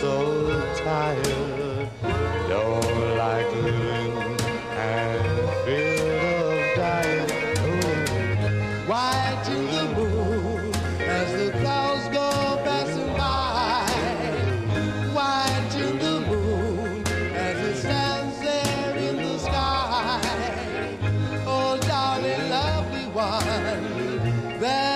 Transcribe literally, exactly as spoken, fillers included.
so tired, don't like living and feel of dying. Oh, why to the moon as the clouds go passing by? Why to the moon as it stands there in the sky? Oh, darling, lovely one, there